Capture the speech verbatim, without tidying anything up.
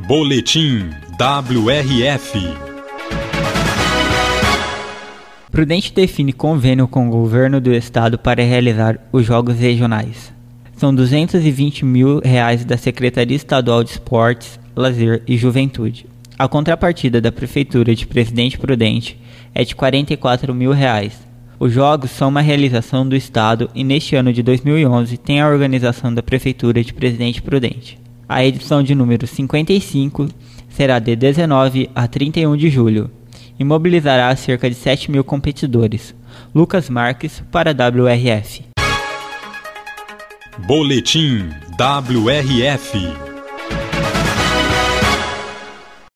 Boletim W R F. Prudente define convênio com o governo do estado para realizar os Jogos Regionais. São duzentos e vinte mil reais da Secretaria Estadual de Esportes, Lazer e Juventude. A contrapartida da Prefeitura de Presidente Prudente é de quarenta e quatro mil reais. Os Jogos são uma realização do Estado e neste ano de dois mil e onze tem a organização da Prefeitura de Presidente Prudente. A edição de número cinquenta e cinco será de dezenove a trinta e um de julho e mobilizará cerca de sete mil competidores. Lucas Marques para W R F. Boletim W R F.